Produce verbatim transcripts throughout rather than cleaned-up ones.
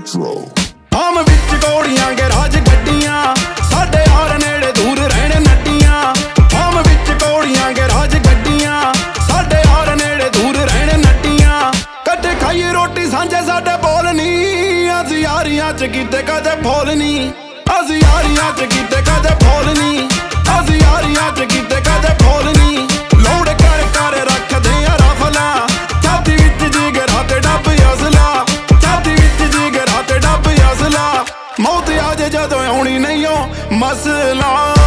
Retro ਆਮ ਵਿੱਚ ਗੋਲੀਆਂ garage ਗੱਡੀਆਂ ਸਾਡੇ ਯਾਰ ਨੇੜੇ ਦੂਰ ਰਹਿਣ ਨੱਡੀਆਂ ਆਮ ਵਿੱਚ ਗੋਲੀਆਂ ਗਰਾਜ ਗੱਡੀਆਂ ਸਾਡੇ ਯਾਰ ਨੇੜੇ ਦੂਰ ਰਹਿਣ ਨੱਡੀਆਂ ਕੱਟੇ ਖਾਈਏ ਰੋਟੀ ਸਾਂਝੇ ਸਾਡੇ ਬੋਲ ਨਹੀਂ ਅਸੀਂ ਯਾਰੀਆਂ ਚ ਕੀਤੇ ਕਦੇ ਫੋਲ ਨਹੀਂ ਅਸੀਂ ਯਾਰੀਆਂ ਚ ਕੀਤੇ ਕਦੇ ਫੋਲ ਨਹੀਂ ਅਸੀਂ ਯਾਰੀਆਂ ਚ ਕੀਤੇ ਕਦੇ ਫੋਲ ਨਹੀਂ ਲੋੜ ਕਰ ਕਰ ਰੱਖਦੇ ਆ ਰਫਲਾ ਛਾਤੀ ਵਿੱਚ ਜਿਗਰਾ ਤੇ ਡੱਬ ਅਸਲਾ ਛਾਤੀ ਵਿੱਚ ਜਿਗਰਾ ਤੇ ਡੱਬ ਅਸਲਾ ਮੌਤ ਆ ਜੇ ਜਦੋਂ ਆਉਣੀ ਨਹੀਂ ਓ ਮਸਲਾ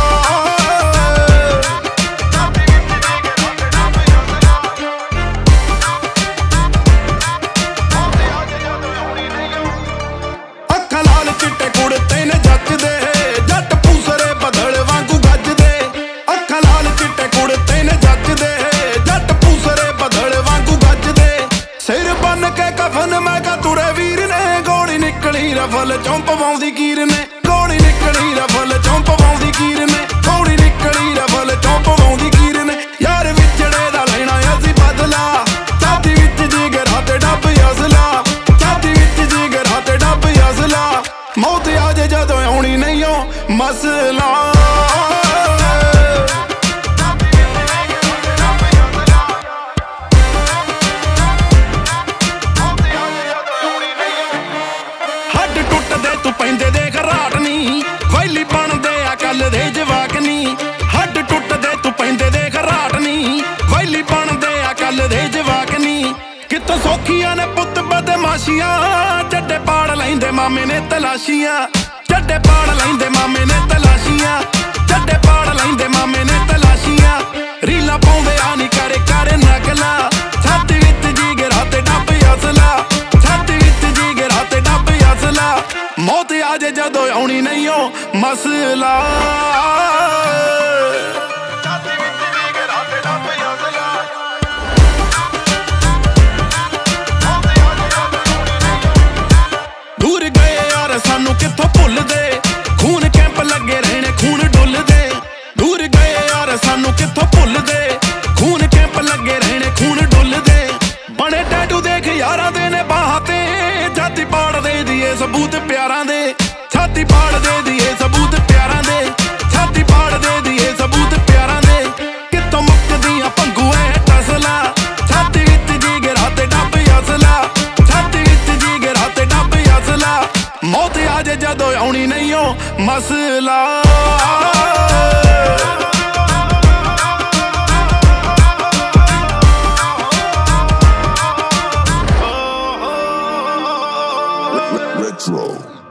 ਅੱਖਾਂ ਲਾਲ ਚਿੱਟੇ ਕੁੜਤੇ ਨੇ ਜੱਚਦੇ ਜੱਟ ਪੂਸਰੇ ਬਦਲ ਵਾਂਗੂ ਗੱਜਦੇ ਅੱਖਾਂ ਲਾਲ ਚਿੱਟੇ ਕੁੜਤੇ ਨੇ ਜੱਚਦੇ ਜੱਟ ਪੂਸਰੇ ਬਦਲ ਵਾਂਗੂ ਗੱਜਦੇ ਸਿਰ ਬੰਨ ਕੇ ਕਫਨ ਮੈਂ ਕਾ ਤੁਰੇ ਵੀਰ ਨੇ ਗੋਲੀ ਨਿਕਲੀ ਰਫਲ ਚੋਂ ਪਵਾਉਂਦੀ ਕੀਰ ਨੇ ਗੋਲੀ ਨਿਕਲੀ ਰਫਲ ਚੋਂ ਪਵਾਉਂਦੀ ਕੀਰ ਨੇ ਗੋਲੀ ਨਿਕਲੀ ਰਫਲ ਚੋਂ ਪਵਾਉਂਦੀ ਕੀਰ ਨੇ ਯਾਰ ਵਿਛੜੇ ਦਾ ਲੈਣਾ ਅਸੀਂ ਬਦਲਾ ਛਾਤੀ ਵਿੱਚ ਜਿਗਰਾ ਤੇ ਡੱਬ ਅਸਲਾ ਛਾਤੀ ਵਿੱਚ ਜਿਗਰਾ ਤੇ ਡੱਬ ਅਸਲਾ ਮੌਤ ਆ ਜੇ ਜਦੋਂ ਆਉਣੀ ਨਹੀਂ ਓ ਮਸਲਾ ਹੱਡ ਟੁੱਟਦੇ ਤੂੰ ਪੈਂਦੇ ਦੇਖ ਰਾਟ ਨੀ ਵੈਲੀ ਬਣਦੇ ਆ ਕੱਲ ਦੇ ਜਵਾਕ ਨੀ ਹੱਡ ਟੁੱਟਦੇ ਤੂੰ ਪੈਂਦੇ ਦੇਖ ਰਾਟ ਨੀ ਵੈਲੀ ਬਣਦੇ ਆ ਕੱਲ ਦੇ ਜਵਾਕ ਨੀ ਕਿਤੋਂ ਸੌਖੀਆਂ ਨੇ ਪੁੱਤ ਬਦਮਾਸ਼ੀਆਂ ਚੱਡੇ ਪਾੜ ਲੈਂਦੇ ਮਾਮੇ ਨੇ ਤਲਾਸ਼ੀਆਂ ਚੱਡੇ ਪਾੜ ਲੈਂਦੇ ਮਾਮੇ ਨੇ ਤਲਾਸ਼ੀਆਂ ਚੱਡੇ ਪਾੜ ਲੈਂਦੇ ਮਾਮੇ ਨੇ ਤਲਾਸ਼ੀਆਂ ਰੀਲਾਂ ਪਾਉਂਦੇ ਆ ਨੀ ਕਰੇ ਕਰੇ ਨਕਲਾ ਛਾਤੀ ਵਿੱਚ ਜਿਗਰਾ ਤੇ ਡੱਬ ਅਸਲਾ ਛਾਤੀ ਵਿੱਚ ਜਿਗਰਾ ਤੇ ਡੱਬ ਅਸਲਾ ਮੌਤ ਆ ਜੇ ਜਦੋਂ ਆਉਣੀ ਨਹੀਂ ਓ ਮਸਲਾ ਦੂਰ ਗਏ ਯਾਰ ਸਾਨੂੰ ਕਿੱਥੋਂ ਭੁੱਲਦੇ ਖੂਨ ਕੈਂਪ ਲੱਗੇ ਰਹਿਣੇ ਖੂਨ ਡੁੱਲਦੇ ਦੂਰ ਗਏ ਯਾਰ ਸਾਨੂੰ ਕਿੱਥੋਂ ਭੁੱਲਦੇ ਖੂਨ ਕੈਂਪ ਲੱਗੇ ਰਹਿਣੇ ਖੂਨ ਡੁੱਲਦੇ ਬਣੇ ਟੈਟੂ ਦੇਖ ਯਾਰਾਂ ਦੇ ਨੇ ਬਾਹਾਂ ਤੇ ਛਾਤੀ ਪਾੜ ਦੇ ਦੀਏ ਸਬੂਤ ਪਿਆਰਾਂ ਦੇ ਛਾਤੀ ਪਾੜ ਦੇ ਦੀਏ ਸਬੂਤ ਪਿਆਰਾਂ ਦੇ ਛਾਤੀ ਪਾੜ ਦੇ ਦੀਏ ਸਬੂਤ ਪਿਆਰਾਂ ਦੇ ਕਿੱਥੋਂ ਮੁੱਕਦੀਆਂ ਭੰਗੂ ਐ ਟਸਲਾ ਛਾਤੀ ਵਿੱਚ ਜਿਗਰਾ ਤੇ ਡੱਬ ਅਸਲਾ ਛਾਤੀ ਵਿੱਚ ਜਿਗਰਾ ਤੇ ਡੱਬ ਅਸਲਾ ਮੌਤ ਆ ਜੇ ਜਦੋਂ ਆਉਣੀ ਨਹੀਂ ਓ ਮਸਲਾ Retro